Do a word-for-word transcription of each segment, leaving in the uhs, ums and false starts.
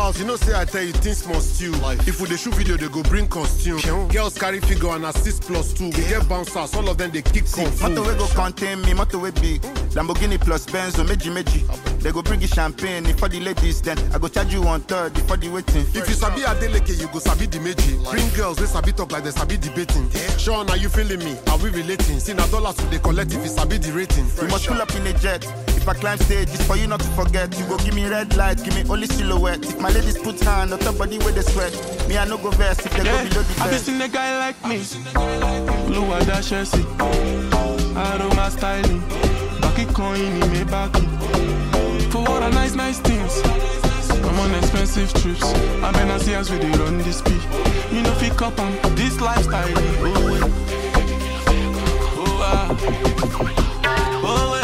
Falz, you know say I tell you things must stew. If we dey shoot video, they go bring costume. Girls carry figure and assist plus two. We get bouncers, all of them they kick kung fu. Motor we go contain me, motor we big. Lamborghini plus Benz or meji meji. They go bring you champagne for the ladies, then I go charge you one third for the waiting. If you sabi Adeleke, you go sabi the meji. Bring girls, they sabi talk like they sabi debating. Sean, are you feeling me? Are we relating? See na dollars we dey collect if you sabi the rating. We must pull up in a jet. If I climb stage, it's for you not to forget. You go give me red light, give me only silhouette. If my ladies put hand on top body where they sweat, me I no go verse if they yeah. go below the bed. Have you seen a guy like me? Blue and dash Chelsea. Aroma styling. Back it coin in me back. For all the nice, nice things. I'm on expensive trips. I better see as we dey run this beat. You know pick up on this lifestyle. Oh, oh, ah. Oh,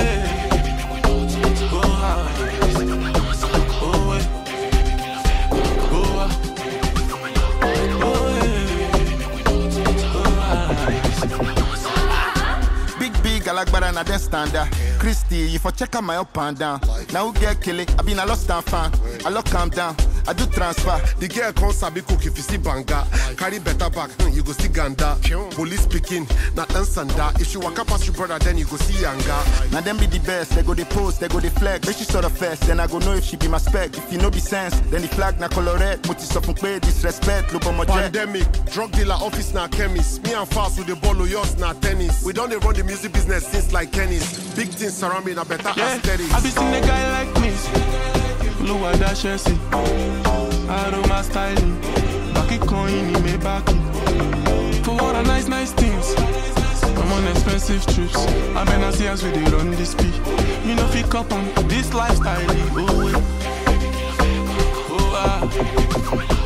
Alagbara na den standard. Christy, if I check out my up and down. Now who get kill it? I been a lost and fan. I lock calm down. I do transfer. The girl can't sabi cook if you see banga. Carry better back, you go see ganda. Police speaking, not ansanda. If you walk up past your brother, then you go see yanga. Now them be the best. They go the post, they go the flag. Make she sort of first, then I go know if she be my spec. If you know be sense, then the flag na color red. Muti sofun play disrespect. Look on my jet. Pandemic, drug dealer, office na chemist. Me and Falz with the ball of yours na tennis. We don't run the music business since like tennis. Big things surround me na better yeah. aesthetics. Have you seen a guy like me? Blue and dash Chelsea. Aroma styling. Back it coin in me back. For all the nice, nice things. I'm on expensive trips. I better see as we dey run this beat. You know pick up on this lifestyle. Oh, oh, ah.